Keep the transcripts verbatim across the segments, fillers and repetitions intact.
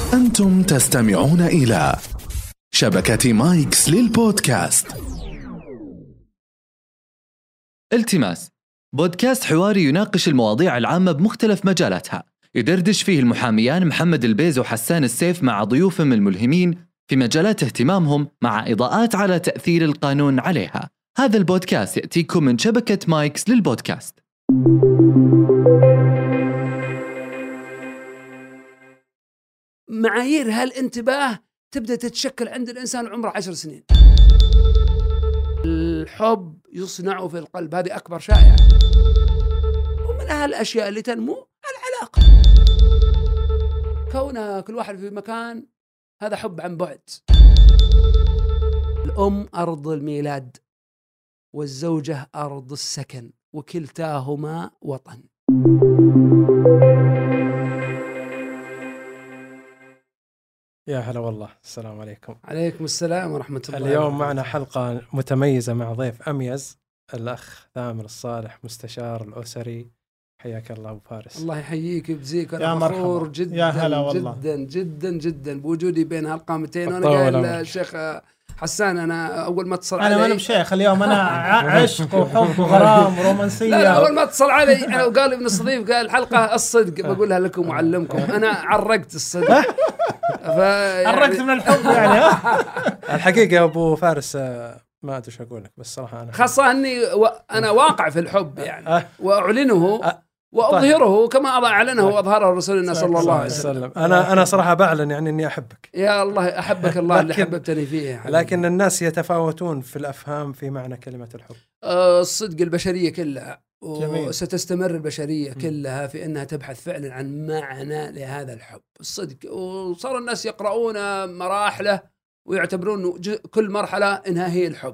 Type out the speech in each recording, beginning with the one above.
أنتم تستمعون إلى شبكة مايكس للبودكاست. التماس، بودكاست حواري يناقش المواضيع العامة بمختلف مجالاتها، يدردش فيه المحاميان محمد البيز وحسان السيف مع ضيوفهم الملهمين في مجالات اهتمامهم، مع إضاءات على تأثير القانون عليها. هذا البودكاست يأتيكم من شبكة مايكس للبودكاست. معايير هالانتباه تبدأ تتشكل عند الإنسان عمره عشر سنين. الحب يصنع في القلب، هذه أكبر شائعة، ومن هالأشياء اللي تنمو العلاقة. كونها كل واحد في مكان، هذا حب عن بعد. الأم أرض الميلاد، والزوجة أرض السكن، وكلتاهما وطن. يا هلا والله، السلام عليكم. عليكم السلام ورحمة الله. اليوم معنا حلقة متميزة مع ضيف أميز، الأخ ثامر الصالح، مستشار الأسري. حياك الله أبو فارس. الله يحييك ويجزيك. أنا فخور جدا يا هلا والله. جدا جدا جدا بوجودي بين هالقامتين. وأنا قايل الشيخ حسان، أنا أول ما اتصل علي، أنا ما بشيخ اليوم، أنا عشق وحب وغرام ورومانسية. لا, لا أول ما اتصل علي أنا وقال ابن الصديق قال الحلقة الصدق بقولها لكم وعلمكم. أنا عرقت الصدق. يعني عرقت من الحب يعني. الحقيقة يا أبو فارس ما أدري شو أقول لك، بس صراحة أنا خاصة أني و... أنا واقع في الحب يعني، وأعلنه وأظهره كما أعلنه وأظهره رسولنا صلى الله عليه وسلم. أنا أنا صراحة بعلن يعني إني أحبك. يا الله أحبك الله اللي حببتني فيه. لكن الناس يتفاوتون في الأفهام في معنى كلمة الحب. الصدق البشرية كلها، وستستمر البشرية كلها في أنها تبحث فعلا عن معنى لهذا الحب الصدق. وصار الناس يقرؤون مراحله ويعتبرون كل مرحلة إنها هي الحب،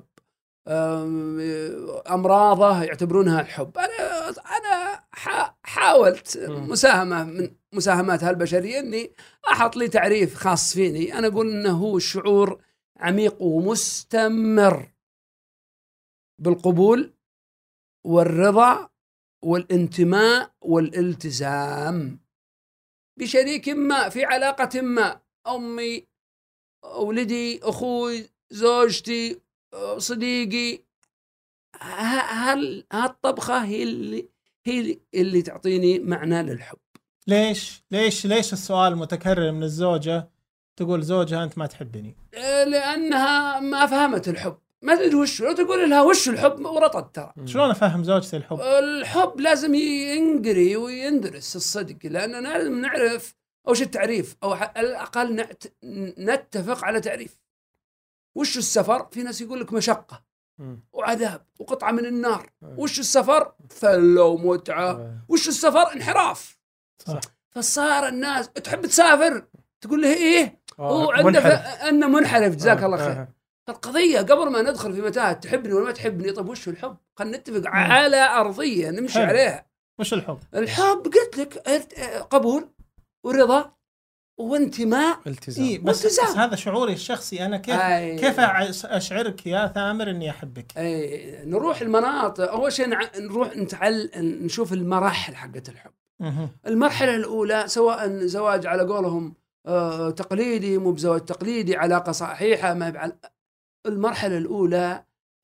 أمراضه يعتبرونها الحب. أنا أنا حاولت مساهمة من مساهمات هالبشرية إني أحط لي تعريف خاص فيني. أنا أقول إنه هو الشعور عميق ومستمر بالقبول والرضا والانتماء والالتزام بشريك ما، في علاقة ما، أمي، ولدي، أخوي، زوجتي، صديقي. هل هالطبخة هي اللي هي اللي تعطيني معنى للحب. ليش ليش ليش السؤال متكرر من الزوجة تقول زوجها أنت ما تحبني؟ لأنها ما فهمت الحب، ما تدري وش. لو تقول لها وش الحب ورطت ترى. شلون أفهم زوجتي الحب؟ الحب لازم ينقري ويندرس الصدق، لأننا لازم نعرف أوش التعريف، أو على الأقل نتفق على تعريف. وش السفر؟ في ناس يقول لك مشقة وعذاب وقطعة من النار. وش السفر؟ فلة ومتعة. وش السفر؟ انحراف. صح. فصار الناس تحب تسافر تقول له إيه، هو عنده أنه منحرف. جزاك الله خير. فالقضية قبل ما ندخل في متاهة تحبني ولا ما تحبني، طب وش الحب؟ خلينا نتفق مم. على أرضية نمشي حلو. عليها. وش الحب؟ الحب قلت لك قبول ورضا وانتماء، التزام. إيه بس, بس هذا شعوري الشخصي أنا. كيف أي. كيف أشعرك يا ثامر إني أحبك؟ أي. نروح المناطق. أول شيء نروح نتعل نشوف المراحل حقت الحب. مه. المرحلة الأولى سواء زواج على قولهم آه تقليدي، مو بزواج تقليدي، علاقة صحيحة ما بعل... المرحلة الأولى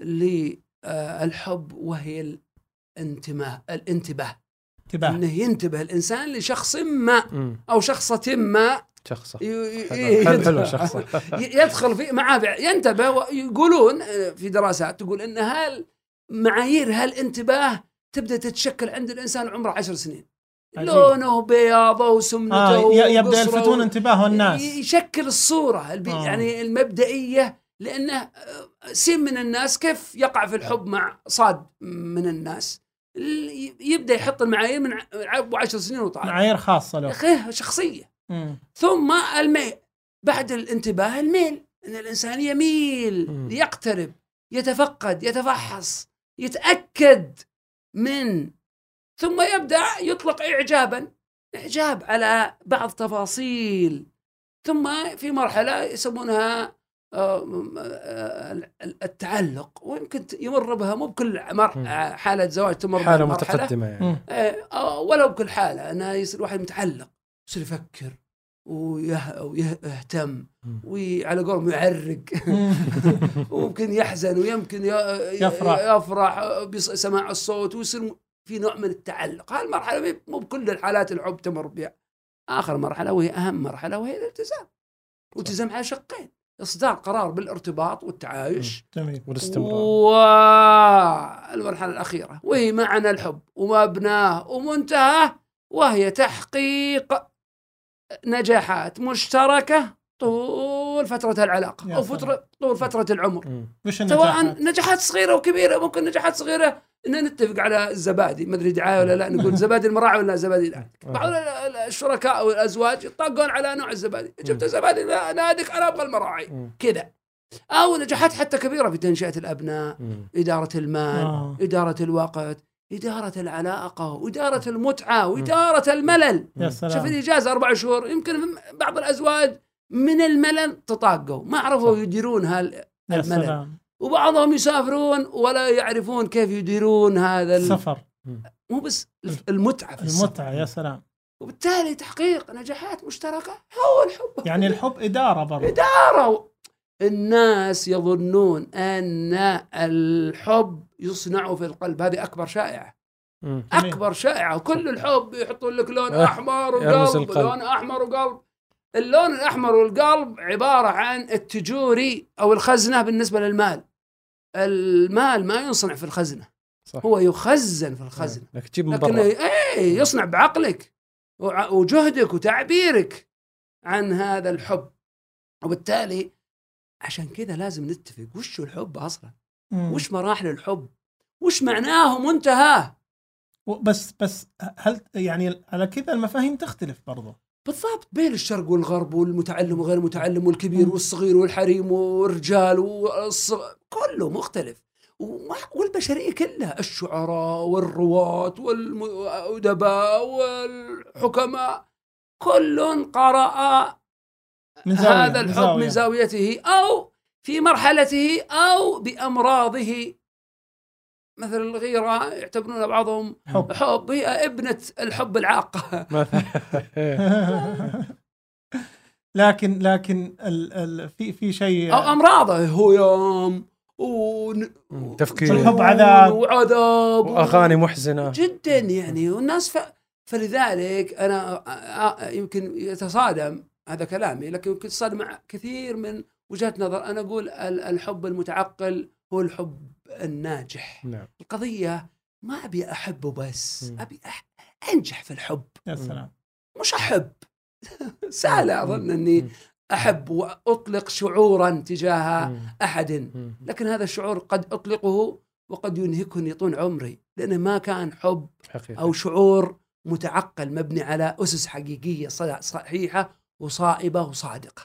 للحب وهي الانتماء، الانتباه. انتباه. إنه ينتبه الإنسان لشخص ما أو شخصة ما. شخصة ي... حلو حلو شخصة يدخل في معاه ينتبه. ويقولون في دراسات تقول إن هالمعايير هالانتباه تبدأ تتشكل عند الإنسان عمره عشر سنين. عجيب. لونه بياضه وسمنته آه يبدأ يلفتون انتباه الناس، يشكل الصورة البي... آه. يعني المبدئية. لأنه سين من الناس كيف يقع في الحب مع صاد من الناس يبدأ يحط المعايير من عشر سنين وطالع، معايير خاصة له شخصية. مم. ثم الميل بعد الانتباه، الميل أن الإنسان يميل مم. يقترب، يتفقد، يتفحص، يتأكد من، ثم يبدأ يطلق إعجابا إعجاب على بعض تفاصيل. ثم في مرحلة يسمونها التعلق، ويمكن يمر بها مو بكل حالة زواج تمر حالة متقدمة يعني. ولو بكل حالة أنها يصير واحد متعلق، يصير يفكر ويهتم وعلى قولهم يعرق وممكن يحزن ويمكن يفرح, يفرح بسماع الصوت ويصير في نوع من التعلق. هالمرحلة مو بكل الحالات الحب تمر بها. آخر مرحلة وهي أهم مرحلة وهي الالتزام، والتزام على شقين: إصدار قرار بالارتباط والتعايش والاستمرار، والمرحلة الأخيرة وهي معنى الحب ومبناه ومنتهاه، وهي تحقيق نجاحات مشتركة طول فترة العلاقة أو فترة طول فترة العمر، سواء نجاحات صغيرة وكبيرة. ممكن نجاحات صغيرة إن نتفق على الزبادي، ما أدري دعاية ولا لا، نقول زبادي المراعي ولا زبادي لا. بعض الشركاء أو الأزواج يطاقون على نوع الزبادي، جبت زبادي نادك أنا أبغى المراعي كذا. أو نجاحات حتى كبيرة في تنشئة الأبناء، إدارة المال، آه. إدارة الوقت، إدارة العلاقة، وإدارة المتعة، وإدارة الملل. شوف الإجازة أربع شهور، يمكن بعض الأزواج من الملل تطاقوا، ما عرفوا يديرون هالملل، وبعضهم يسافرون ولا يعرفون كيف يديرون هذا السفر. مو بس المتعة في المتعة، يا سلام. وبالتالي تحقيق نجاحات مشتركة هو الحب. يعني الحب إدارة برضه. إدارة. الناس يظنون أن الحب يصنع في القلب، هذه أكبر شائعة. أكبر شائعة. كل الحب يحطون لك لون أحمر وقلب، لون أحمر وقلب. اللون الأحمر والقلب عبارة عن التجوري أو الخزنة بالنسبة للمال. المال ما ينصنع في الخزنة، صح. هو يخزن في الخزنة، لكن ايه يصنع بعقلك وجهدك وتعبيرك عن هذا الحب. وبالتالي عشان كذا لازم نتفق وش الحب أصلا، مم. وش مراحل الحب، وش معناه منتهاه. بس بس هل يعني على كذا المفاهيم تختلف برضو؟ بالضبط، بين الشرق والغرب، والمتعلم وغير المتعلم، والكبير مم. والصغير، والحريم والرجال والصغير، كله مختلف. والبشرية كلها، الشعراء والرواة والأدباء والحكماء، كل قرأ من هذا الحب من, زاوية. من زاويته أو في مرحلته أو بأمراضه. مثل الغيرة يعتبرون بعضهم حب, حب هي ابنة الحب العاقة. لكن لكن ال ال في في شيء أو أمراضه هو يوم وتفكير الحب عذاب وعذاب وأغاني محزنة جدا يعني. والناس ف... فلذلك أنا يمكن يتصادم هذا كلامي، لكن يمكن يتصادم مع كثير من وجهات نظر. أنا أقول الحب المتعقل هو الحب الناجح. نعم. القضية ما أبي أحبه بس، م. أبي أح... أنجح في الحب. يا سلام. مش أحب سهلة أظن أني أحب وأطلق شعورا تجاه أحد، لكن هذا الشعور قد أطلقه وقد ينهكني طول عمري، لأنه ما كان حب حقيقي. أو شعور متعقل مبني على أسس حقيقية صحيحة وصائبة وصادقة.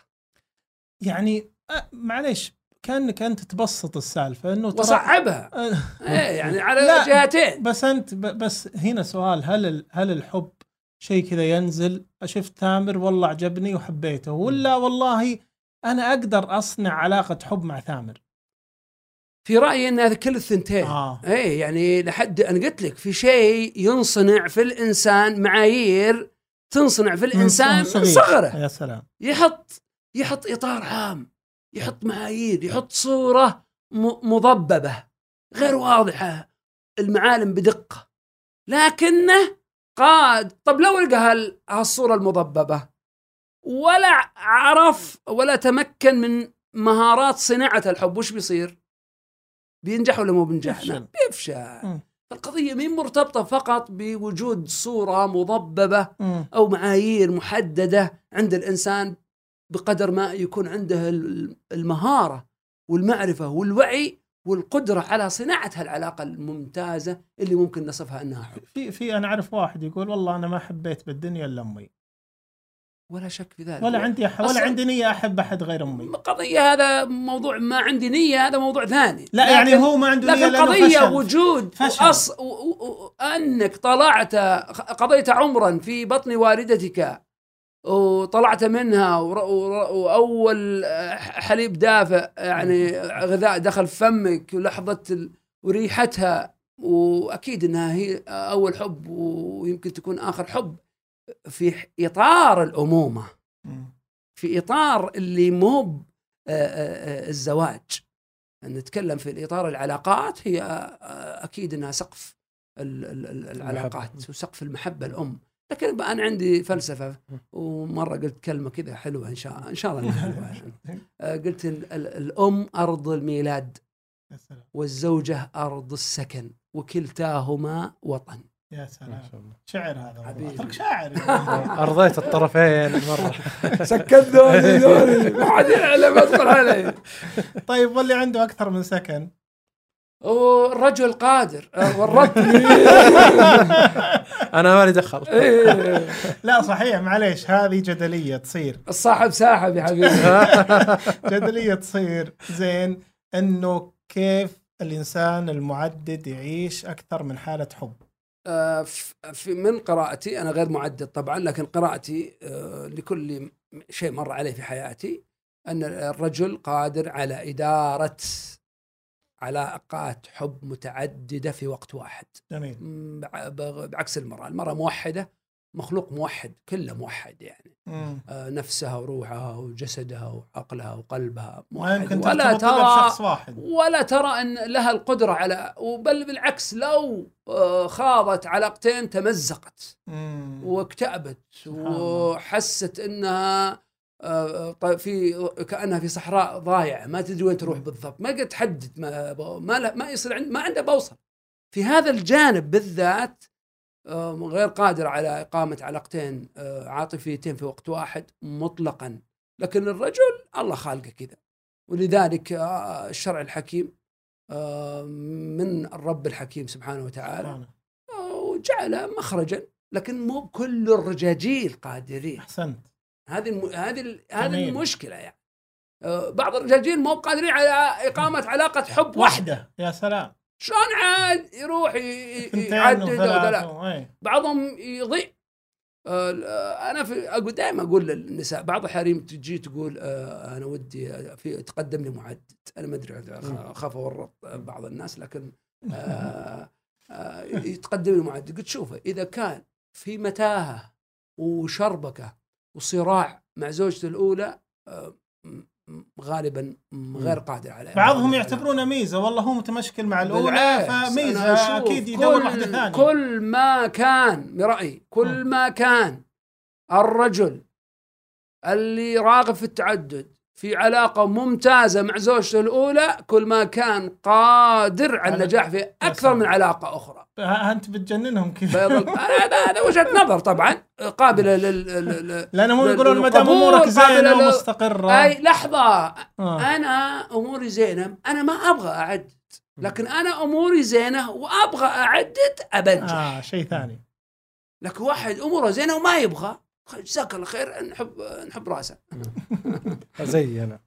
يعني معليش كأنك أنت تبسط السالفة إنه وصعبها إيه يعني على جهتين. بس أنت بس هنا سؤال، هل هل الحب شيء كذا ينزل شفت ثامر والله عجبني وحبيته، ولا والله أنا أقدر أصنع علاقة حب مع ثامر؟ في رأيي أن هذا كل الثنتين. آه. إيه يعني لحد أنا قلت لك في شيء ينصنع في الإنسان، معايير تنصنع في الإنسان من صغره. يا سلام. يحط يحط إطار عام، يحط معايير، يحط صورة مضببة غير واضحة المعالم بدقة، لكنه قاد طب لو لقى هالصورة المضببة ولا عرف ولا تمكن من مهارات صناعة الحب، وش بيصير؟ بينجح ولا مو بينجح؟ بيفشل. بيفشل. القضية مين مرتبطة فقط بوجود صورة مضببة أو معايير محددة عند الإنسان، بقدر ما يكون عنده المهارة والمعرفة والوعي والقدرة على صناعة هالعلاقة الممتازة اللي ممكن نصفها أنها حب. في في أنا أعرف واحد يقول والله أنا ما حبيت بالدنيا إلا أمي، ولا شك في ذلك، ولا عندي أح... ولا عندي نية أحب أحد غير أمي. قضية هذا موضوع ما عندي نية، هذا موضوع ثاني. لا يعني هو ما عنده نية، لكن قضية وجود أص... و... و... أنك طلعت قضيت عمرا في بطن والدتك وطلعت منها ور... وأول حليب دافئ يعني غذاء دخل فمك ولحظة ال... وريحتها، وأكيد أنها هي أول حب ويمكن تكون آخر حب في إطار الأمومة. في إطار اللي مو الزواج، نتكلم في الإطار العلاقات، هي أكيد أنها سقف العلاقات وسقف المحبة الأم. لكن أنا عندي فلسفة، ومرة قلت كلمة كذا حلوة إن شاء إن شاء الله حلوة. قلت الأم أرض الميلاد، والزوجة أرض السكن، وكلتاهما وطن. يا سلام، شعر هذا، أترك شاعر. أرضيت الطرفين مرة. سكت ذولي ذولي ما حد يعلم أدخل عليه. طيب واللي عنده أكثر من سكن؟ والرجل قادر والرب. أنا مالي دخل. لا صحيح، معليش، هذه جدلية تصير. الصاحب ساحب يا حبيبي. جدلية تصير زين، إنه كيف الإنسان المعدد يعيش أكثر من حالة حب. في من قراءتي، أنا غير معدد طبعا، لكن قراءتي لكل شيء مر عليه في حياتي، أن الرجل قادر على إدارة علاقات حب متعددة في وقت واحد. جميل. بعكس المرأة، المرأة موحدة، مخلوق موحد، كله موحد يعني. آه نفسها وروحها وجسدها وعقلها وقلبها موحد، ولا ترى ولا ترى أن لها القدرة على، بل بالعكس، لو آه خاضت علاقتين تمزقت واكتئبت وحست أنها آه في كأنها في صحراء ضايعة، ما تدري وين تروح بالضبط، ما قد تحدد، ما ما ما يصير عند ما عنده بوصل في هذا الجانب بالذات، غير قادر على إقامة علاقتين عاطفيتين في وقت واحد مطلقا. لكن الرجل الله خالقه كذا، ولذلك الشرع الحكيم من الرب الحكيم سبحانه وتعالى وجعل مخرجا، لكن مو كل الرجاجيل قادرين. أحسنت. هذه هذه هذه المشكلة يعني. بعض الرجاجيل مو قادرين على إقامة علاقة حب واحدة. يا سلام. شلون عاد يروح يعدد ولا بعضهم يضيع. أنا في أقول دائما أقول للنساء، بعض الحريم تجي تقول أنا ودي في تقدم لي معدد، أنا ما أدري، أخاف أورط بعض الناس، لكن يتقدم لي معدد. قلت شوفه، إذا كان في متاهة وشربكة وصراع مع زوجته الأولى، غالبا غير قادر عليه. بعضهم يعتبرونه ميزة، والله هو متمشكل مع الأولى فميزة، أكيد يدور واحدة ثانية. كل ما كان برأيي كل ما كان الرجل اللي راغب في التعدد في علاقة ممتازة مع زوجته الأولى، كل ما كان قادر على النجاح في أكثر من علاقة أخرى. أنت بتجننهم كذا. هذا وجهة نظر طبعا قابلة لل لأنهم يقولون ما دام أمورك زينة ومستقرة. أي لحظة، آه. أنا أموري زينة، أنا ما أبغى أعدد، لكن أنا أموري زينة وأبغى أعدد أبنجح. آه شيء ثاني. لكن واحد أموره زينة وما يبغى، جزاك الله خير، نحب نحب راسه. زي أنا.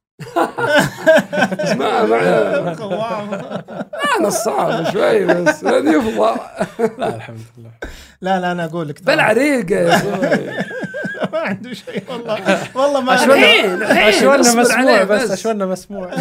اسمع معنا. أنا الصعب شوي بس هذا يفضل. لا الحمد لله. لا لا أنا أقول لك. بالعريقة يا أخوي. ما عنده شيء والله. والله ما. أشوالنا أشوالنا مسموع، بس أشوالنا مسموع.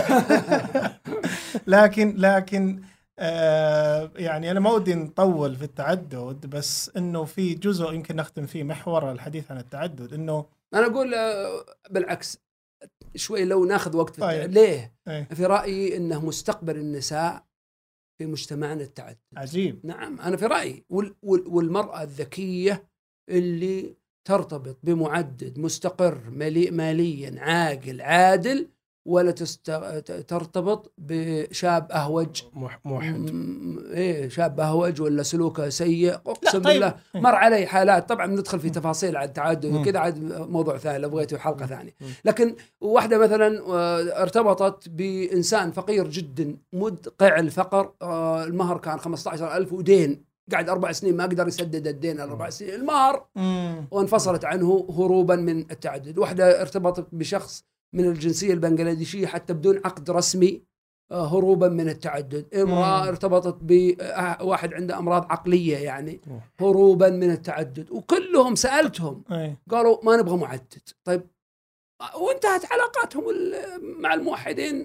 لكن لكن آه يعني أنا ما ودي نطول في التعدد، بس إنه في جزء يمكن نختم فيه محور الحديث عن التعدد، إنه أنا أقول آه بالعكس شوي لو ناخذ وقت في التعدد. ليه؟ أي. في رأيي إنه مستقبل النساء في مجتمعنا التعدد. عجيب. نعم أنا في رأيي، وال وال والمرأة الذكية اللي ترتبط بمعدد مستقر مليء ماليا عاقل عادل، ولا تست... ترتبط بشاب أهوج موحد. إيه شاب أهوج ولا سلوكه سيء. أقسم بالله طيب. مر علي حالات، طبعا ندخل في تفاصيل عن التعدد وكذا، عاد موضوع ثاني لو بغيته حلقة ثانية. لكن واحدة مثلا ارتبطت بإنسان فقير جدا مدقع الفقر، المهر كان خمسة عشر ألف ودين، قاعد أربع سنين ما قدر يسدد الدين الأربع سنين المهر، وانفصلت عنه هروبا من التعدد. واحدة ارتبطت بشخص من الجنسية البنغلاديشية حتى بدون عقد رسمي، هروبا من التعدد. امرأة ارتبطت بواحد عنده أمراض عقلية يعني هروبا من التعدد. وكلهم سألتهم قالوا ما نبغى معدد. طيب وانتهت علاقاتهم مع الموحدين.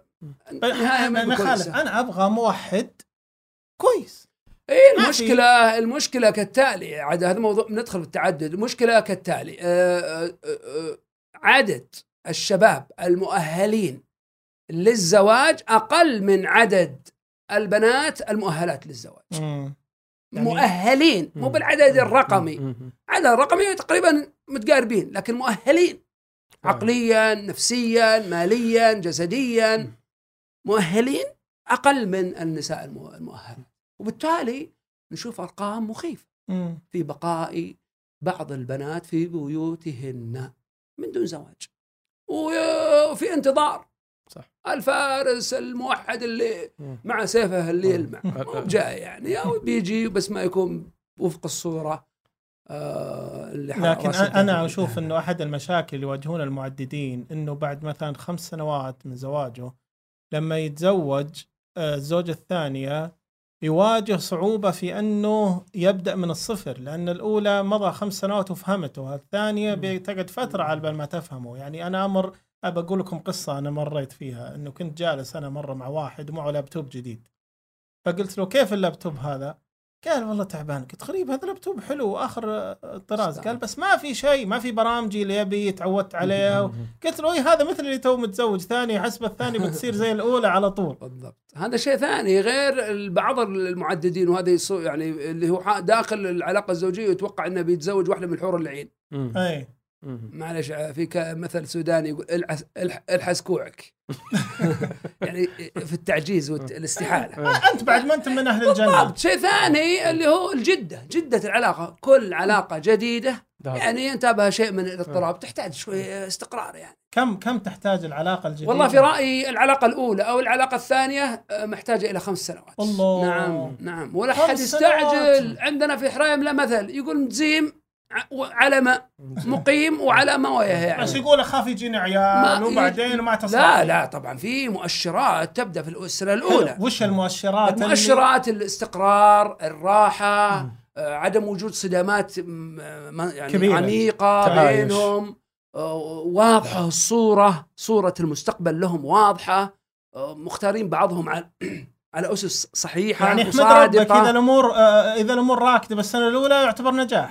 أنا أبغى موحد كويس. ايه المشكلة المشكلة كالتالي، عاد هذا موضوع ندخل في التعدد. المشكلة كالتالي، أه أه أه عدد الشباب المؤهلين للزواج أقل من عدد البنات المؤهلات للزواج. مم. يعني مؤهلين، مو بالعدد الرقمي، عدد الرقمي تقريبا متقاربين، لكن مؤهلين عقليا، نفسيا، ماليا، جسديا، مؤهلين أقل من النساء المؤهلات. وبالتالي نشوف أرقام مخيفة في بقاء بعض البنات في بيوتهن من دون زواج وفي انتظار. صح. الفارس الموحد اللي مع سيفه اللي يلمع جاي يعني، أو بيجي بس ما يكون وفق الصورة. آه اللي لكن أنا أشوف أنه أحد المشاكل اللي يواجهون المعددين أنه بعد مثلا خمس سنوات من زواجه لما يتزوج الزوجة الثانية يواجه صعوبة في أنه يبدأ من الصفر، لأن الأولى مضى خمس سنوات وفهمته، الثانية بتقعد فترة على بال ما تفهمه. يعني أنا أمر أبى أقول لكم قصة أنا مريت فيها، أنه كنت جالس أنا مرة مع واحد ومعه لابتوب جديد، فقلت له كيف اللابتوب هذا؟ قال والله تعبان. قلت غريب، هذا لابتوب حلو آخر طراز. قال بس ما في شيء، ما في برامجي اللي يبي تعودت عليه. قلت له إيه هذا مثل اللي تو متزوج ثاني، حسب الثاني بتصير زي الأولى على طول. بالضبط، هذا شيء ثاني غير بعض المعددين، وهذا يعني اللي هو داخل العلاقة الزوجية يتوقع أنه بيتزوج واحدة من الحور العين. أي معلش، في مثل سوداني يقول الحس, الحس كوعك. يعني في التعجيز والاستحالة. أنت بعد ما أنت من أهل الجنة. شيء ثاني اللي هو الجدة، جدة العلاقة. كل علاقة جديدة يعني ينتابها شيء من الاضطراب، تحتاج شوية استقرار. يعني كم كم تحتاج العلاقة الجديدة؟ والله في رأيي العلاقة الأولى أو العلاقة الثانية محتاجة إلى خمس سنوات. الله. نعم نعم، ولا حد يستعجل. عندنا في حرايم لا مثل يقول متزيم على ما مقيم وعلى ما وياه، يعني بس يقول أخاف يجيني عيال وبعدين وما تصل. لا لا طبعا في مؤشرات تبدأ في السنة الأولى. وش المؤشرات؟ المؤشرات اللي... الاستقرار، الراحة، آه، عدم وجود صدامات يعني كبيرة. عميقة تعايش بينهم، آه، واضحة الصورة، صورة المستقبل لهم واضحة، آه، مختارين بعضهم على على أسس صحيحة يعني احمد ربك إذا الأمور آه إذا الأمور راكدة بالسنة الأولى يعتبر نجاح،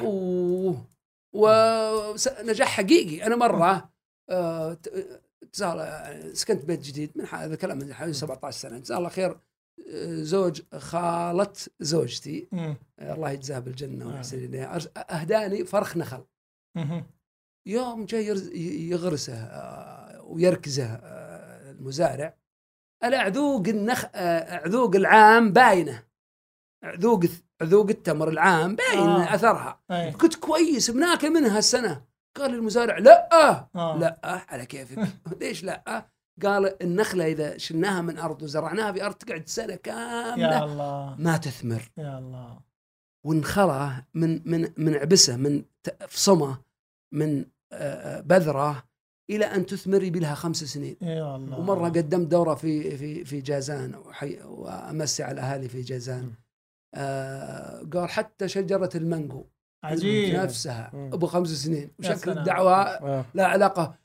ونجاح حقيقي. أنا مرة آه سكنت بيت جديد من هذا كلام من حوالي سبعة عشر سنة، جزاه الله خير، زوج خالة زوجتي م. الله يجزاه بالجنة ويحسن إليها، أهداني فرخ نخل. م. يوم جاي يغرسه ويركزه المزارع، العذوق النخ عذوق العام باينه، عذوق عذوق التمر العام باين آه. اثرها. أي. كنت كويس بناكل منها السنه. قال المزارع لا آه. لا على كيفك. ليش لا؟ قال النخله اذا شلناها من ارض وزرعناها في ارض تقعد سنه كامله يا الله. ما تثمر. يا الله. ونخله من من من عبسه، من فصمه، من بذره، إلى أن تثمر بلها خمس سنين. يا الله. ومرة قدمت دورة في في في جازان وأمسي على الأهالي في جازان. آه قال حتى شجرة المانجو عجيب نفسها أبو خمس سنين، وشكل الدعوة لا علاقة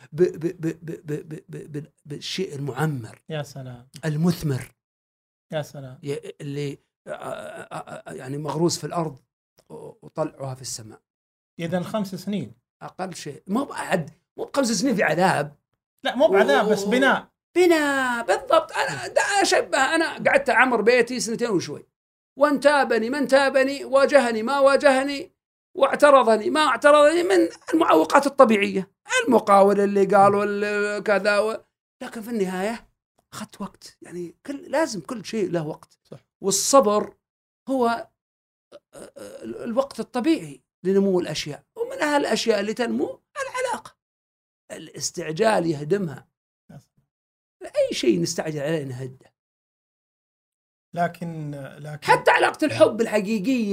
بالشيء المعمر. يا سلام. المثمر. يا سلام. اللي يعني مغروس في الأرض وطلعها في السماء. إذن خمس سنين أقل شيء، مو بعد مو بخمس سنين في عذاب، لا مو بعذاب بس بناء بناء بالضبط. أنا أشبه، أنا قعدت أعمر بيتي سنتين وشوي، وانتابني من تابني، واجهني ما واجهني، واعترضني ما اعترضني، من المعوقات الطبيعية، المقاول اللي قالوا كذا و... لكن في النهاية أخذت وقت. يعني كل لازم كل شيء له وقت. صح. والصبر هو الوقت الطبيعي لنمو الأشياء، ومن هالأشياء اللي تنمو العلاقة. الاستعجال يهدمها. أي شيء نستعجل عليه نهده. لكن لكن حتى علاقة الحب الحقيقية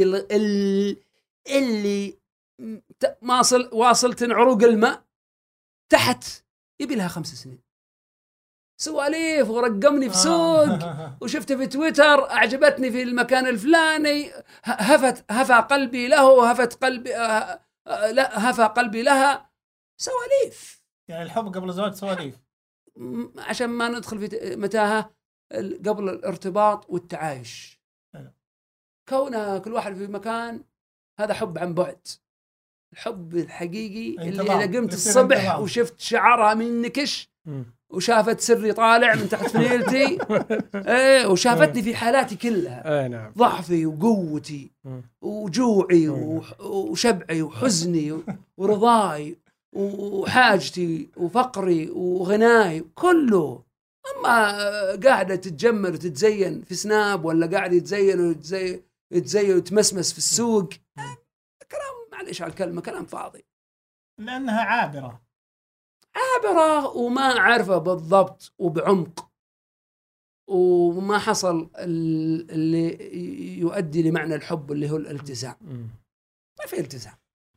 اللي ما صل واصلت عروق الماء تحت يبي لها خمس سنين. سواليف ورقمني في سوق وشفت في تويتر أعجبتني في المكان الفلاني، هفت هفى قلبي له، هفت قلبي لا هفى قلبي لها. سواليف. يعني الحب قبل الزواج سواليف، عشان ما ندخل في متاهة قبل الارتباط والتعايش. كونها كل واحد في مكان، هذا حب عن بعد. الحب الحقيقي اللي انتظام. إذا قمت يصير الصبح انتظام. وشفت شعرها من نكش مم. وشافت سري طالع من تحت فنيلتي ايه وشافتني في حالاتي كلها، اي نعم. ضعفي وقوتي مم. وجوعي وح- وشبعي وحزني و- ورضاي وحاجتي وفقري وغناي كله. اما قاعده تتجمل وتتزين في سناب ولا قاعد يتزين ويتزين يتزين ويتمسمس في السوق، كلام معليش على الكلمه، كلام فاضي، لأنها عابرة عابرة وما عارفة بالضبط وبعمق، وما حصل ال- اللي يؤدي لمعنى الحب اللي هو الالتزام. مم. ما في التزام.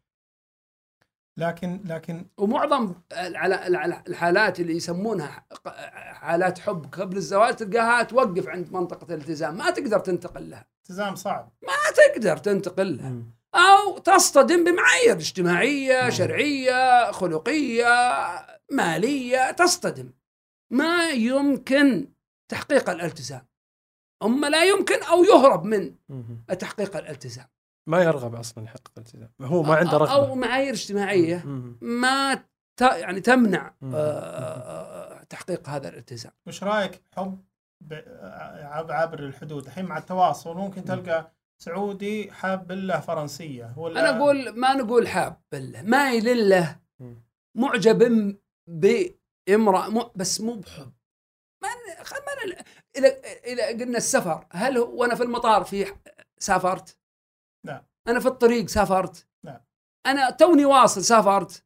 لكن لكن ومعظم الع- الع- الحالات اللي يسمونها حالات حب قبل الزواج تلقاها توقف عند منطقة الالتزام، ما تقدر تنتقل لها، التزام صعب. ما تقدر تنتقل لها، مم. أو تصطدم بمعايير اجتماعية شرعية خلقية مالية، تصطدم، ما يمكن تحقيق الالتزام، أما لا يمكن أو يهرب من مم. تحقيق الالتزام، ما يرغب اصلا يحقق الالتزام، هو ما عنده أو رغبه. معايير اجتماعية مم. ما ت... يعني تمنع مم. آه، تحقيق هذا الالتزام. وش رايك حب ب- عب- عبر الحدود؟ الحين مع التواصل ممكن تلقى سعودي حاب بالله فرنسية ولا أنا أقول ما نقول حاب بالله، مايل له، مم. معجب بامرأة م... بس مو بحب. ما ن- خل ما ن... إذا إذا قلنا السفر، هل هو وأنا في المطار في سافرت؟ لا. أنا في الطريق سافرت؟ لا. أنا توني واصل سافرت؟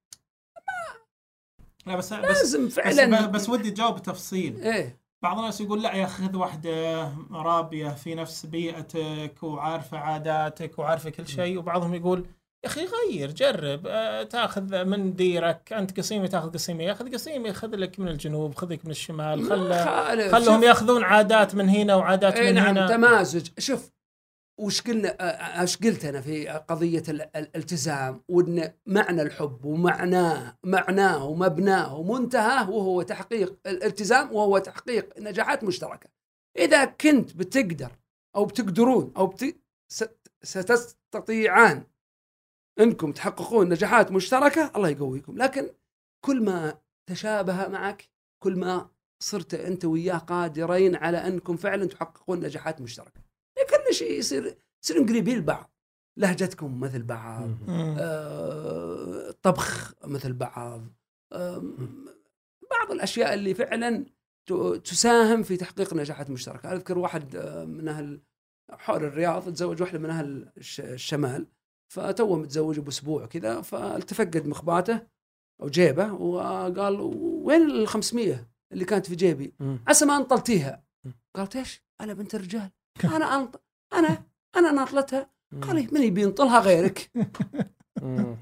لا بس بس لازم بس, فعلا. بس ودي تجاوب بتفصيل. إيه بعض الناس يقول لا يا أخي خذ واحدة رابية في نفس بيئتك وعارفة عاداتك وعارفة كل شيء، وبعضهم يقول يا أخي غير جرب، آه، تاخذ من ديرك، أنت قصيمة تاخذ قصيمة، ياخذ قصيمة خذ لك من الجنوب خذ لك من الشمال، خل خالف. خلهم شوف. ياخذون عادات من هنا وعادات إيه من نعم هنا. تمازج. شوف وش قلنا، ايش قلت انا في قضيه ال- الالتزام، وان معنى الحب ومعناه معناه ومبناه ومنتهاه وهو تحقيق الالتزام، وهو تحقيق نجاحات مشتركه. اذا كنت بتقدر او بتقدرون او بت... ست- ستستطيعان انكم تحققون نجاحات مشتركه، الله يقويكم. لكن كل ما تشابه معك كل ما صرت انت وياه قادرين على انكم فعلا تحققون نجاحات مشتركه. كل شيء يصير يصيرون قريبين لبعض، لهجتكم مثل بعض، مم. آه، طبخ مثل بعض، آه، بعض الاشياء اللي فعلا ت- تساهم في تحقيق نجاحات مشتركه. اذكر واحد آه، من اهل حول الرياض تزوج واحده من اهل الش- الشمال، فتوه متزوج باسبوع كذا، فالتفقد مخباته او جيبه وقال وين ال خمسمية اللي كانت في جيبي؟ مم. عسى ما انطلتيها. قالت ايش؟ انا بنت الرجال، انا أنط... انا انا ناطلتها. قال من يبي ينطلها غيرك؟ مم.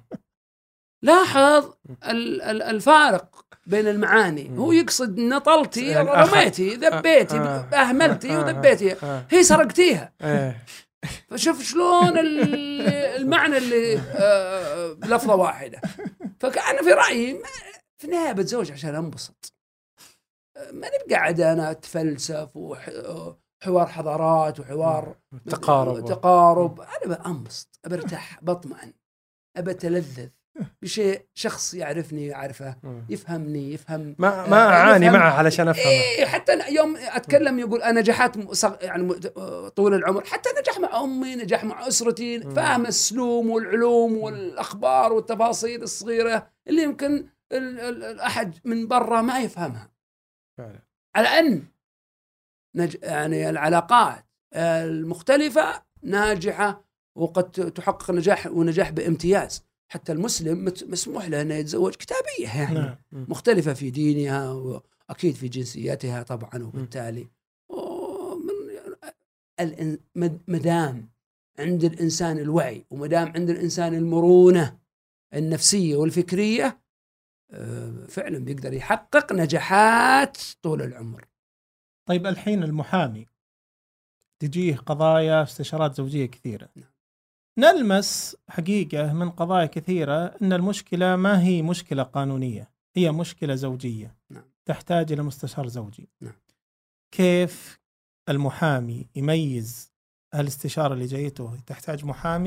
لاحظ ال- ال- الفارق بين المعاني. مم. هو يقصد نطلتي يعني أخذ- رميتي ذبيتي آه. اهملتي آه. وذبيتي، آه. هي سرقتيها. إيه. فشوف شلون ال- المعنى اللي آه، بلفظه واحده. فكأنا في رايي ما- في النهايه بتزوج عشان انبسط، ما نبقى قاعد انا اتفلسف وحوار حضارات وحوار تقارب. تقارب. انا بانبسط، برتاح، بطمئن، ابى اتلذذ بشيء شخص يعرفني يعرفه، مم. يفهمني يفهم. ما ما اعاني يفهم. معه علشان افهمه. إيه حتى أنا يوم اتكلم يقول انا نجاحات م- صغ- يعني م- طول العمر، حتى نجاح مع امي، نجاح مع اسرتي، فاهم السلوم والعلوم والاخبار والتفاصيل الصغيره اللي يمكن ال- ال- الاحد من برا ما يفهمها. فعلا. على ان نج... يعني العلاقات المختلفه ناجحه وقد تحقق نجاح ونجاح بامتياز. حتى المسلم مت- مسموح له انه يتزوج كتابيه يعني نعم. مختلفة في دينها وأكيد في جنسيتها طبعا، وبالتالي ومن الإن- مد- مدام عند الإنسان الوعي ومدام عند الإنسان المرونة النفسية والفكرية، آه، فعلا بيقدر يحقق نجاحات طول العمر. طيب الحين المحامي تجيه قضايا استشارات زوجية كثيرة، نلمس حقيقة من قضايا كثيرة أن المشكلة ما هي مشكلة قانونية، هي مشكلة زوجية. نعم. تحتاج إلى مستشار زوجي. نعم. كيف المحامي يميز الاستشارة اللي جايته تحتاج محامي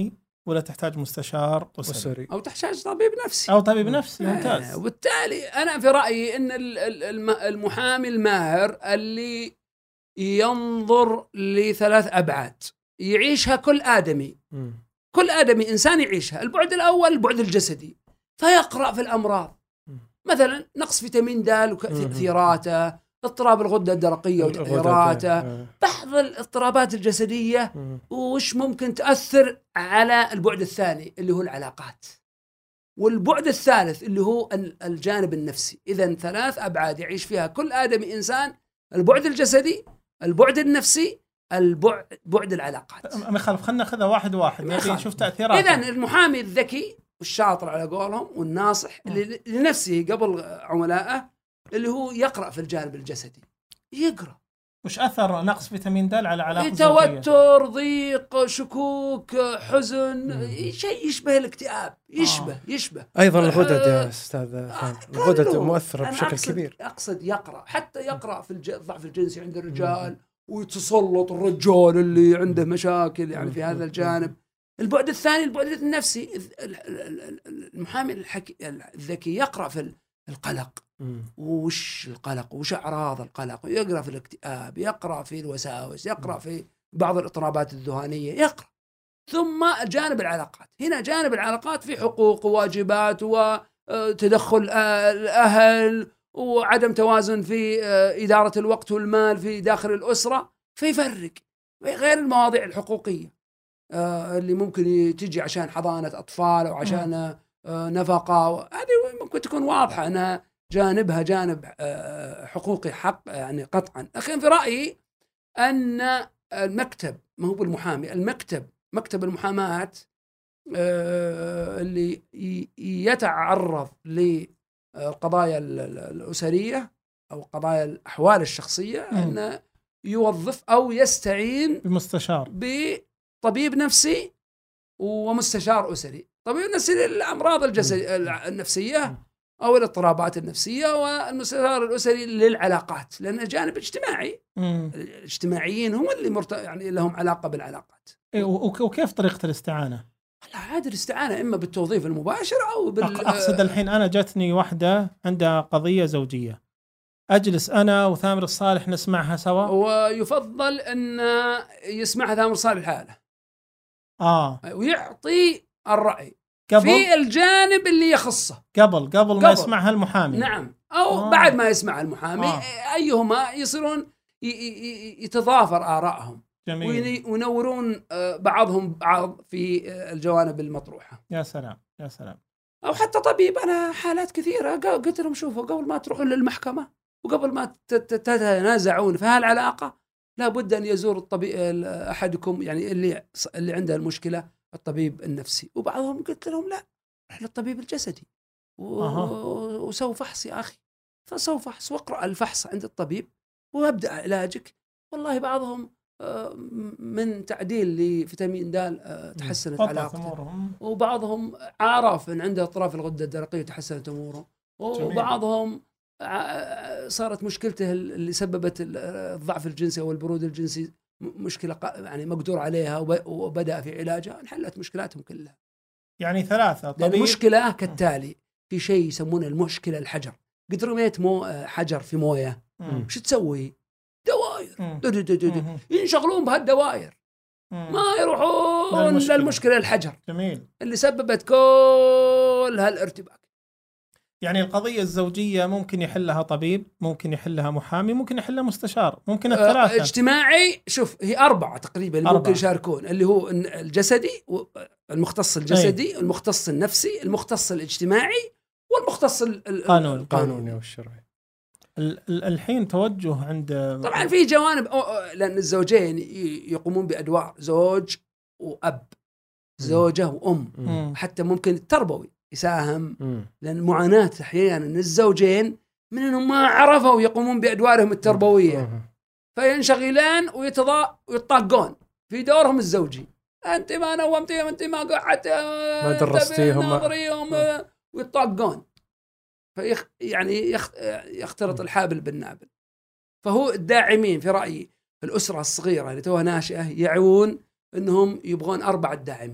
ولا تحتاج مستشار أسري أسري أو تحتاج طبيب نفسي أو طبيب نفسي. آه، ممتاز. وبالتالي أنا في رأيي أن ال- ال- الم- المحامي الماهر اللي ينظر لثلاث أبعاد يعيشها كل آدمي مم. كل آدمي إنسان يعيشها. البعد الأول البعد الجسدي، فيقرأ في الأمراض مثلا نقص فيتامين د وتأثيراته، اضطراب الغدة الدرقية وتأثيراته، آه. بعض الاضطرابات الجسدية مم. وش ممكن تأثر على البعد الثاني اللي هو العلاقات، والبعد الثالث اللي هو ال- الجانب النفسي. إذن ثلاث أبعاد يعيش فيها كل آدمي إنسان: البعد الجسدي، البعد النفسي، البعد بعد العلاقات. ما يخالف، خلنا ناخذها واحد واحد ما نبي يخالف. نشوف تأثيراته. إذن المحامي الذكي والشاطر على قولهم والناصح اللي لنفسه قبل عملائه اللي هو يقرأ في الجانب الجسدي، يقرأ وش أثر نقص فيتامين د على علاقة الزوجية؟ توتر، ضيق، شكوك، حزن، شيء يشبه الاكتئاب، يشبه آه. يشبه أيضا الغدد آه، يا أستاذ آه، فهد، الغدد كله. مؤثرة أنا بشكل أقصد كبير. أقصد يقرأ، حتى يقرأ في الج- الضعف الجنسي عند الرجال، ويتسلط الرجال اللي عنده مشاكل يعني في هذا الجانب. البعد الثاني البعد النفسي، ال- ال- ال- المحامي الحكي الذكي يقرأ في القلق، مم. وش القلق وش أعراض القلق، يقرأ في الاكتئاب، يقرأ في الوساوس، يقرأ في بعض الاضطرابات الذهانية، يقرأ. ثم جانب العلاقات، هنا جانب العلاقات في حقوق وواجبات وتدخل الأهل وعدم توازن في إدارة الوقت والمال في داخل الأسرة، فيفرق غير المواضيع الحقوقية اللي ممكن تجي عشان حضانة أطفال أو عشان نفقة، هذه ممكن تكون واضحة أنها جانبها جانب حقوقي حق يعني قطعا. لكن في رأيي أن المكتب، ما هو بالمحامي، المكتب مكتب المحاماة اللي يتعرض للقضايا الأسرية أو قضايا الأحوال الشخصية أن يوظف أو يستعين بمستشار، بطبيب نفسي ومستشار أسري. طبيب نفسي للأمراض الجسدية النفسية أو الاضطرابات النفسية، والمستشار الأسري للعلاقات، لأنه جانب اجتماعي. مم. الاجتماعيين هم اللي مرت... يعني لهم علاقة بالعلاقات. إيه، وكيف طريقة الاستعانة؟ لا، عاد الاستعانة إما بالتوظيف المباشر أو بال... أقصد الحين أنا جتني واحدة عندها قضية زوجية، أجلس أنا وثامر الصالح نسمعها سوا. ويفضل أن يسمعها ثامر الصالح الحالة آه ويعطي الرأي قبل في الجانب اللي يخصه قبل قبل, قبل. ما يسمعها المحامي. نعم، أو آه. بعد ما يسمع المحامي. آه. أيهما يصيرون ي... ي... يتضافر آرائهم. جميل. وينورون بعضهم بعض في الجوانب المطروحة. يا سلام يا سلام. أو حتى طبيب، أنا حالات كثيرة قلت لهم شوفوا، قبل ما تروحون للمحكمة وقبل ما تتنازعون في هالعلاقة لابد أن يزور الطبيب أحدكم يعني اللي اللي عنده المشكلة الطبيب النفسي. وبعضهم قلت لهم لا، روح للطبيب الجسدي و... أه. وسوي فحص يا أخي، فسوي فحص واقرأ الفحص عند الطبيب وابدأ علاجك. والله بعضهم من تعديل لفيتامين د تحسنت علاقته، وبعضهم عرف ان عنده اضطراب في الغده الدرقيه وتحسنت اموره، وبعضهم صارت مشكلته اللي سببت الضعف الجنسي او البرود الجنسي مشكله يعني مقدور عليها وبدا في علاجها، انحلت مشكلاتهم كلها. يعني ثلاثه طبيب. المشكله كالتالي، في شيء يسمونه المشكله الحجر. قد رميت مو حجر في مويه، وش تسوي؟ دوائر دو دو دو دو. ينشغلون بهالدوائر، ما يروحون للمشكلة الحجر. جميل. اللي سببت كل هالارتباك. يعني القضية الزوجية ممكن يحلها طبيب، ممكن يحلها محامي، ممكن يحلها مستشار، ممكن الثلاثة. اجتماعي، شوف هي أربعة تقريبا اللي ممكن يشاركون، اللي هو الجسدي، المختص الجسدي، أي. المختص النفسي، المختص الاجتماعي، والمختص القانوني القانوني والشرعي. الحين توجه عند طبعا في جوانب، لأن الزوجين يقومون بأدوار زوج وأب، زوجة وأم، مم. حتى ممكن التربوي يساهم، لأن معاناة أحيانا الزوجين من أنهم ما عرفوا يقومون بأدوارهم التربوية، فينشغلان ويتضا ويطاقون في دورهم الزوجي. أنت ما نومتيهم، أنت ما قعدت ما درستيهم، ويطاقون، فيخ يعني يخ يختلط الحابل بالنابل. فهو الداعمين في رأيي في الأسرة الصغيرة اللي توها ناشئة يعون أنهم يبغون أربعة داعمين،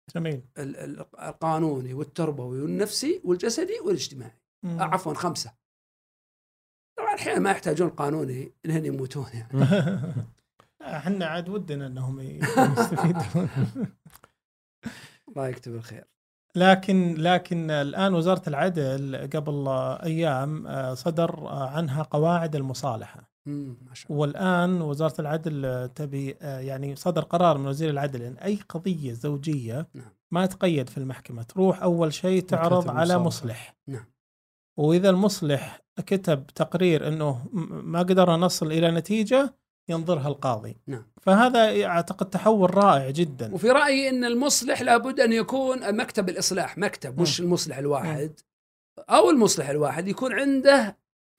جميل. القانوني والتربوي والنفسي والجسدي والاجتماعي. مم. عفوا خمسة. طبعا أحيانا ما يحتاجون قانوني لهن يموتون يعني. احنا عاد ودنا انهم يستفيدون. الله يكتب الخير. لكن لكن الان وزارة العدل قبل ايام صدر عنها قواعد المصالحة. ما شاء الله. والان وزارة العدل تبي يعني صدر قرار من وزير العدل ان اي قضية زوجية نعم. ما تقيد في المحكمة، تروح اول شيء تعرض على مصلح. نعم. واذا المصلح كتب تقرير انه ما قدر نصل الى نتيجة ينظرها القاضي. نعم. فهذا اعتقد تحول رائع جدا. وفي رأيي ان المصلح لابد ان يكون مكتب الاصلاح، مكتب مش م. المصلح الواحد م. او المصلح الواحد يكون عنده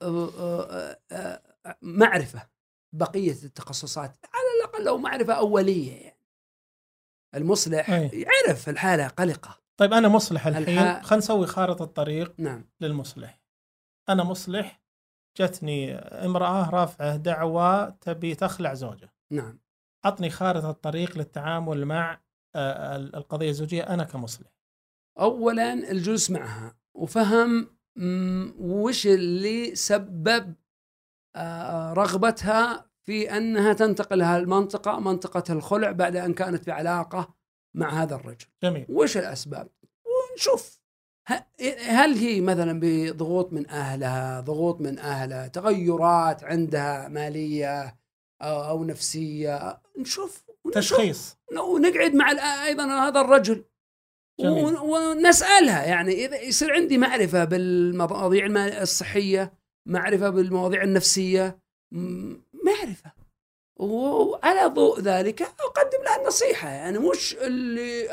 معرفة بقية التخصصات، على الاقل لو معرفة اولية يعني. المصلح أي. يعرف الحالة قلقة. طيب انا مصلح الحين الح... خلينا نسوي خارطة الطريق. نعم. للمصلح. انا مصلح، جتني امرأة رافعة دعوة تبي تخلع زوجها. نعم. عطني خارطة الطريق للتعامل مع القضية الزوجية أنا كمصلح. أولا الجلوس معها وفهم وش اللي سبب رغبتها في أنها تنتقل هالمنطقة، منطقة الخلع، بعد أن كانت في علاقة مع هذا الرجل. جميل. وش الأسباب ونشوف هل هي مثلا بضغوط من أهلها، ضغوط من أهلها، تغيرات عندها مالية أو نفسية. نشوف تشخيص ونقعد مع أيضا هذا الرجل. جميل. ونسألها يعني إذا يصير عندي معرفة بالمواضيع الصحية، معرفة بالمواضيع النفسية، معرفة، وعلى ضوء ذلك أقدم لها النصيحة. يعني مش اللي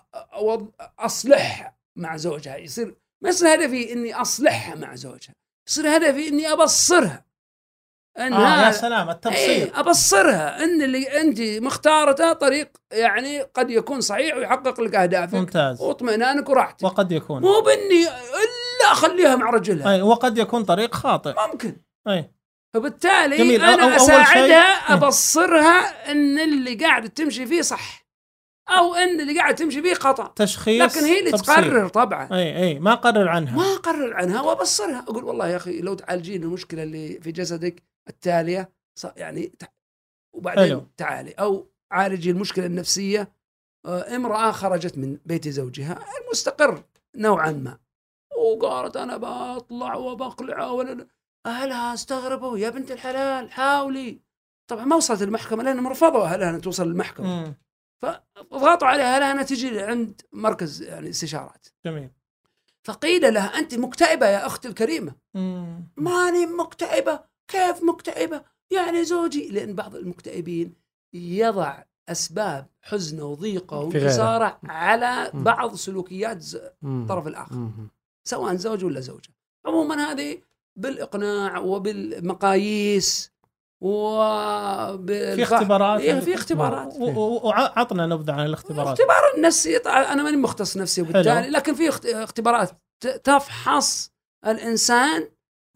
أصلح مع زوجها، يصير ما يصير هدفي إني أصلحها مع زوجها، يصير هدفي إني أبصرها. آه يا سلام التبصير. ايه أبصرها إن اللي أنت مختارته طريق يعني قد يكون صحيح ويحقق لك أهدافك. ممتاز. واطمئنانك وراحتك. وقد يكون مو بإني إلا أخليها مع رجلها. أي وقد يكون طريق خاطئ. ممكن. أي. فبالتالي جميل. أنا أساعدها أبصرها إن اللي قاعد تمشي فيه صح، أو إن اللي قاعد تمشي فيه خطأ. تشخيص. لكن هي اللي تبصير. تقرر طبعا. أي أي ما قرر عنها. ما قرر عنها وأبصرها، أقول والله يا أخي لو تعالجين المشكلة اللي في جسدك التالية يعني، وبعدين حلو. تعالي أو عالجي المشكلة النفسية. امرأة خرجت من بيت زوجها المستقر نوعا ما، وقالت أنا بطلع وبقلع، ولا أهلها استغربوا يا بنت الحلال حاولي. طبعا ما وصلت المحكمة لأنهم رفضوا أهلها أن توصل المحكمة. م. فضغطوا عليها أهلها أنها تجي عند مركز يعني استشارات. جميل. فقيل لها أنت مكتئبة يا أختي الكريمة. م. ماني مكتئبة. كيف مكتئبة؟ يعني زوجي. لأن بعض المكتئبين يضع أسباب حزنه وضيقه وانكساره على م. بعض سلوكيات الطرف الآخر، م. سواء زوج ولا زوجة. عموما هذه بالإقناع وبالمقاييس وبالف... في اختبارات. إيه في اختبارات. وعطنا نبذة عن الاختبارات. اختبار النفسي أنا ماني مختص نفسي وبالتالي، لكن في اختبارات تفحص الإنسان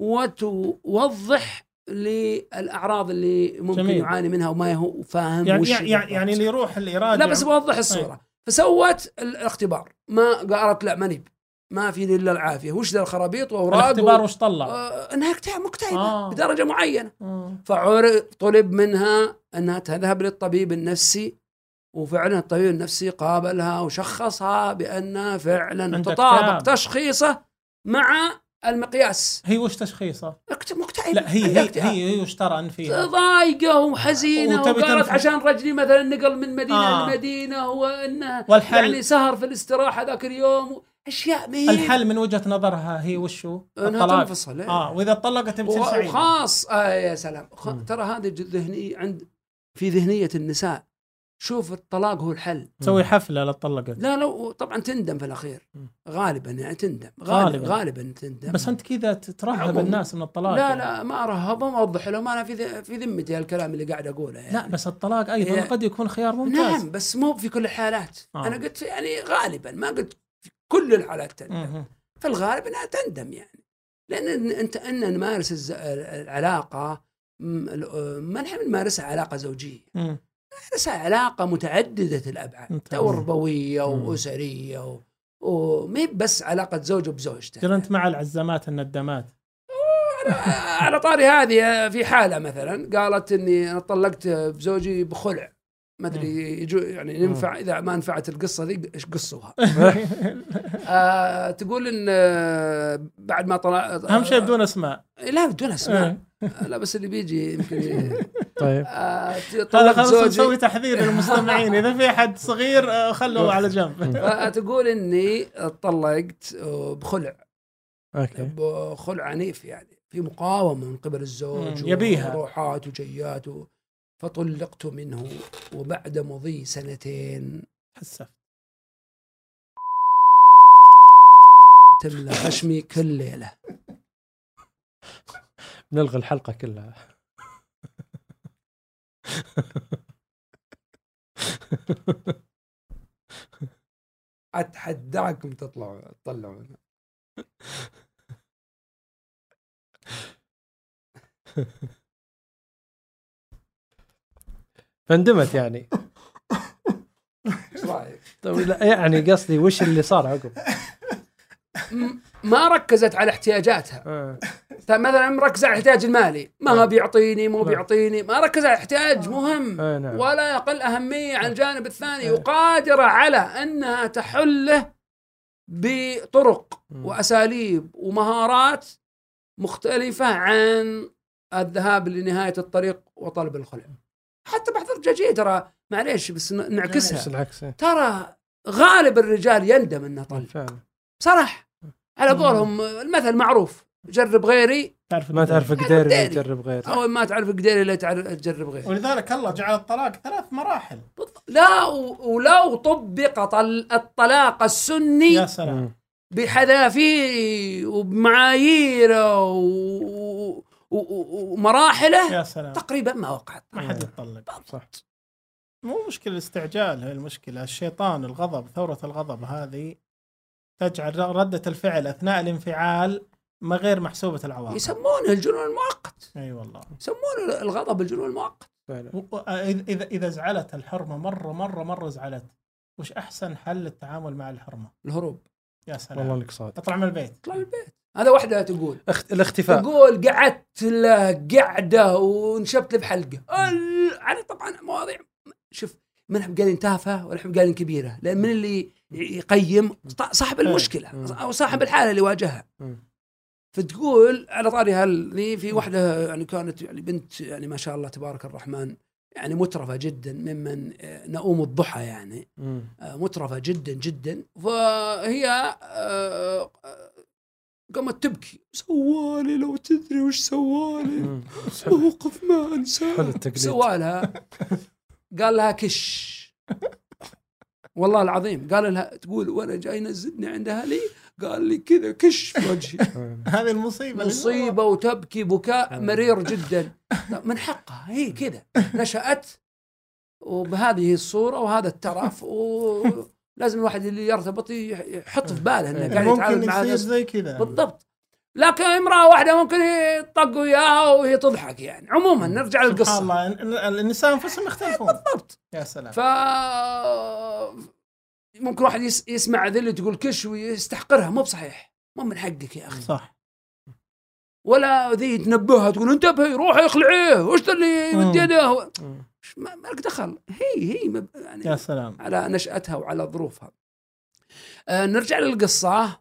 وتوضح للأعراض اللي ممكن جميل. يعاني منها وما هو فاهم يعني وش يعني, يعني اللي يروح اللي يراجع. لا بس بوضح الصورة. فسوت الاختبار، ما قالت لا ماني ما في إلا العافية، وش ذا الخرابيط وأوراق. الاختبار و... وش طلع؟ آه إنها مكتئبة آه. بدرجة معينة. آه. فطلب منها أنها تذهب للطبيب النفسي، وفعلا الطبيب النفسي قابلها وشخصها بأن فعلا تطابق تشخيصه مع المقياس. هي وش تشخيصه؟ مكتئبة. لا هي هي, هي هي وش ترى أن فيها؟ ضايقة وحزينة، وقالت عشان رجلي مثلا نقل من مدينة آه. لمدينة، وإنه يعني سهر في الاستراحة ذاك اليوم، أشياء مهين. الحل من وجهة نظرها هي وشو؟ أنها تنفصل. آه وإذا طلقت تمثل سعيد. وخاص آه يا سلام. ترى هذه ذهنية عند في ذهنية النساء. شوف الطلاق هو الحل. تسوي حفلة للطلقت. لا لا طبعا تندم في الأخير غالبا، يعني تندم غالبا غالبا تندم. بس أنت كذا ترهب الناس من الطلاق. لا يعني. لا ما أرهبهم، أوضح لهم أنا في في ذمتي هالكلام اللي قاعد أقوله يعني. لا بس الطلاق أيضا يعني قد يكون خيار ممتاز. نعم بس مو في كل الحالات. آه. أنا قلت يعني غالبا، ما قلت في كل الحالات تندم. في الغالب أنها تندم يعني، لأن أنت أن نمارس العلاقة ما نحن نمارسها علاقة زوجية. م. علاقة متعددة الأبعاد، تربوية وأسرية و... ومي بس علاقة زوج بزوجته. كنت مع العزامات الندامات. على طاري هذه في حالة مثلا قالت إني أنا طلقت بزوجي بخلع، ما أدري يعني ينفع إذا ما نفعت القصة ذي إيش قصوها. آه تقول إن بعد ما طلع أهم شيء بدون أسماء. لا بدون أسماء. لا بس اللي بيجي يمكن. طيب آه هذا خلاص نسوي تحذير للمستمعين إذا في أحد صغير خلوه على جنب. تقول إني طلقت بخلع. أوكي. بخلع عنيف يعني في مقاومة من قبل الزوج يبيها وروحات وجيات و... فطلقت منه وبعد مضي سنتين حسفت تملى خشمي كل ليلة. نلغي الحلقة كلها. أتحداكم تطلعوا تطلعوا. فندمت يعني. ايش رايك؟ طيب يعني قصدي وش اللي صار عقب؟ ما ركزت على احتياجاتها. طيب مثلا مركزة على الاحتياج المالي، ما بيعطيني مو بيعطيني، ما ركز على احتياج مهم ولا يقل أهمية عن الجانب الثاني، وقادرة على أنها تحله بطرق وأساليب ومهارات مختلفة عن الذهاب لنهاية الطريق وطلب الخلع. حتى بعض الرجاجيل ترى معليش بس نعكسها، ترى غالب الرجال يندم انه طلق صراحة. على قولهم المثل معروف، جرب غيري ما تعرف قديري تجرب غيري، او ما تعرف قديري لا تجرب غيري. ولذلك الله جعل الطلاق ثلاث مراحل. لا ولو طبق الطلاق السني يا سلام بحذافيره وبمعاييره و... ومراحله يا سلام. تقريبا ما وقعت، ما حد يتطلق. صح، مو مشكلة الاستعجال، هي المشكلة الشيطان، الغضب، ثورة الغضب هذه تجعل ردة الفعل أثناء الانفعال ما غير محسوبة العواقب. يسمونه الجنون المؤقت. اي أيوة والله يسمونه الغضب الجنون المؤقت. إذا إذا زعلت الحرمة مرة مرة مرة زعلت، وش أحسن حل للتعامل مع الحرمة؟ الهروب. يا سلام والله انك صادق. اطلع من البيت. اطلع من البيت. هذا وحده تقول اخت... الاختفاء. تقول قعدت له قعده ونشبت بحلقه. يعني طبعا مواضيع شوف من احنا قاعدين تافهه ولا احنا قاعدين كبيره، لان من اللي يقيم صاحب المشكله او صاحب الحاله اللي واجهها. فتقول على طاري هل في واحده يعني كانت يعني بنت يعني ما شاء الله تبارك الرحمن، يعني مترفة جدا ممن نؤوم الضحى، يعني مترفة جدا جدا. فهي قامت تبكي، سوالي لو تدري وش سوالي موقف ما انساه. سوالها قال لها كش والله العظيم، قال لها تقول وانا جاي نزلني عند اهلي قال لي كذا كش في وجهي. هذه المصيبة مصيبة وتبكي بكاء مرير جدا. من حقها هي كذا نشأت وبهذه الصورة وهذا الترف، ولازم الواحد اللي يرتبط يحط في باله انه قاعد يتعامل مع ناس زي كذا بالضبط. لكن امرأة واحدة ممكن يطقوا اياها وهي تضحك. يعني عموما نرجع للقصة. سبحان الله، النساء انفسهم يختلفون. بالضبط. يا سلام. ف ممكن واحد يسمع ذي اللي تقول كش ويستحقرها، مو بصحيح، مو من حقك يا أخي. صح. ولا ذي تنبهها تقول انتبهي روحي اخلعيه وش اللي يمد يده، ما لك دخل. هي هي يعني يا سلام على نشأتها وعلى ظروفها. آه نرجع للقصة.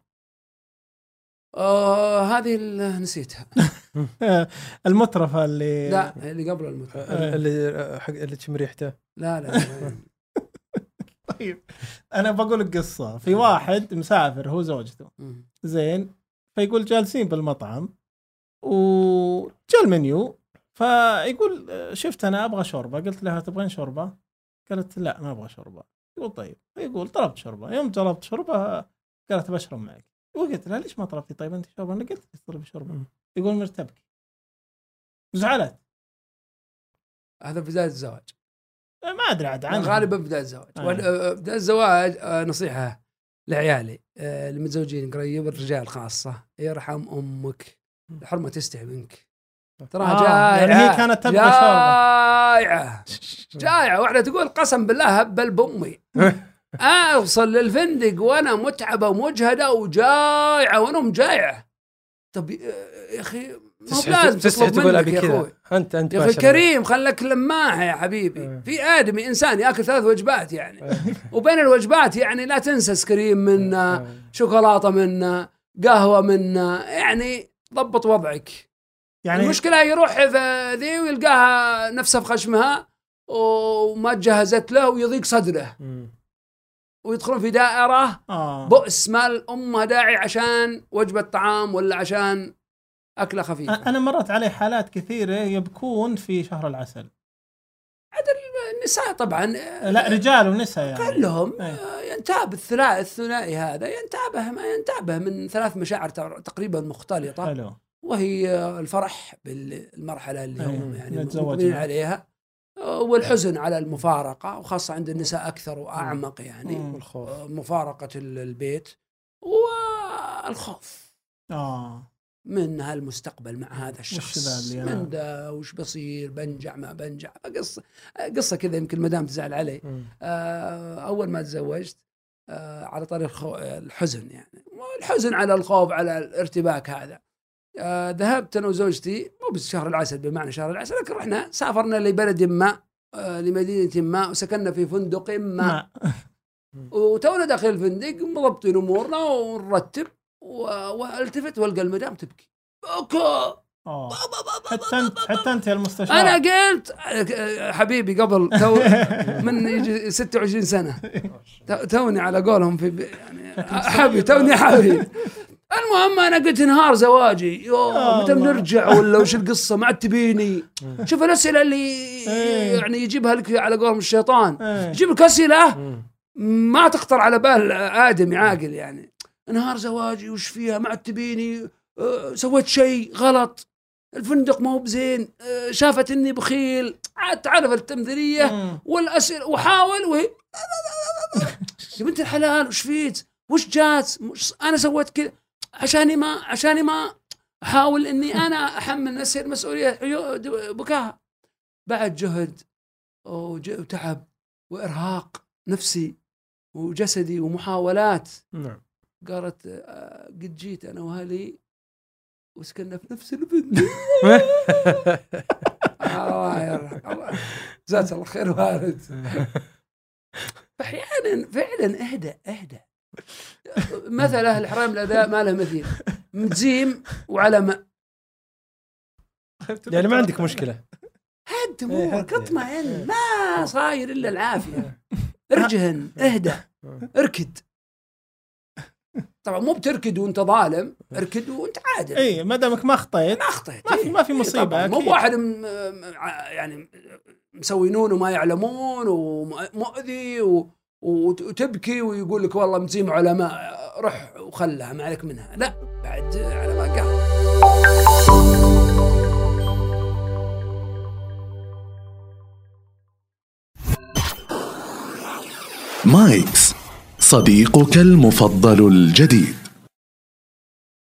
آه هذه اللي نسيتها. المترفة اللي لا اللي قبل المترفة اللي حق اللي تشم ريحته. لا لا طيب أنا بقول القصة. في واحد مسافر هو زوجته زين، فيقول جالسين بالمطعم وجاء المنيو، فيقول شفت أنا أبغى شوربة. قلت لها تبغين شوربة؟ قالت لا ما أبغى شوربة. يقول طيب. يقول طلبت شوربة. يوم طلبت شوربة قالت بشرب معك. وقلت لها ليش ما طلبتي طيب أنت شوربة؟ أنا قلت طلبي شوربة. يقول مرتبك. زعلت. هذا بداية الزواج. ما أدري عاد عنه. غالبا بداية الزواج. آه. بداية الزواج آه نصيحة لعيالي آه المتزوجين قريب، الرجال خاصة، يرحم أمك، الحرمة تستحي منك. تراها آه، جائعة. يعني هي كانت تبغى جائعة جائعة. واحدة تقول قسم بالله هبل بأمي أوصل للفندق وأنا متعبة ومجهدة وجائعة وأنا مجائعة. طب يا أخي ما لازم تطلب منك يا أخوي. أنت أنت يا أخي كريم خلك لماحة يا حبيبي. في آدمي إنسان يأكل ثلاث وجبات يعني وبين الوجبات يعني لا تنسى سكريم منا، شوكولاتة منا، قهوة منا، يعني ضبط وضعك. يعني المشكلة يروح ذي ويلقاها نفسها في خشمها وما تجهزت له ويضيق صدره ويدخلون في دائرة آه. بؤس مال أمها داعي عشان وجبة طعام ولا عشان أكلة خفيفة. أنا مرت علي حالات كثيرة يبكون في شهر العسل. عاد النساء طبعا لا رجال ونساء يعني كلهم ينتاب الثلاثي الثنائي هذا ينتابه ما ينتابه من ثلاث مشاعر تقريبا مختلطة. حلو. وهي الفرح بالمرحلة اللي هم يعني مقبلين عليها والحزن على المفارقة، وخاصة عند النساء أكثر وأعمق يعني مفارقة البيت والخوف آه. من هالمستقبل مع هذا الشخص من ده وش بصير بنجع ما بنجع. قصة قصة كذا يمكن مدام تزعل علي. آه أول ما تزوجت آه على طريق الحزن يعني الحزن على الخوف على الارتباك هذا آه ذهبت أنا وزوجتي مو بس شهر العسل بمعنى شهر العسل لكن رحنا سافرنا لبلد ما آه لمدينة ما وسكننا في فندق ما وتونا داخل الفندق مضبطين أمورنا ونرتب والتفت والقى المدام تبكي اوكي حتى انت حتى انت يا المستشار. انا قلت حبيبي قبل تو من يجي ستة وعشرين سنه توني على قولهم في يعني حبيبي توني حبيبي. المهم انا قلت نهار زواجي يوه متى بنرجع ولا وش القصه ما عاد تبيني. شوف الاسئله اللي يعني يجيبها لك على قولهم الشيطان يجيب لك اسئله ما تخطر على بال آدمي عاقل يعني. نهار زواجي وش فيها ما عاد تبيني أه سويت شيء غلط الفندق ما هو بزين أه شافت اني بخيل عاد تعرف التمثيليه والاسئله وحاول وهي يا بنت الحلال وش فيت وش جات انا سويت كذا عشاني ما عشاني ما احاول اني انا احمل نفسي المسؤوليه بكاها بعد جهد وتعب وارهاق نفسي وجسدي ومحاولات. نعم. قالت قد جيت أنا وهالي وسكننا في نفس الفندق. الله يرحم جزاك الله خير وارد. أحيانا فعلا اهدى اهدى مثل أهل الحرام الأداء ما له مثيل متزيم وعلى ماء يعني ما عندك مشكلة هد أمورك اطمئن ما صاير إلا العافية ارجهن اهدى اركد. طبعا مو بتركد وانت ظالم اركد وانت عادل. اي ما دامك ما اخطيت ما اخطيت ما في ما في مصيبه. مو واحد م... يعني مسوينون وما يعلمون ومؤذي و... وتبكي ويقول لك والله مزيم علماء روح وخلها ما عليك منها. لا بعد على ما قال. مايكس صديقك المفضل الجديد.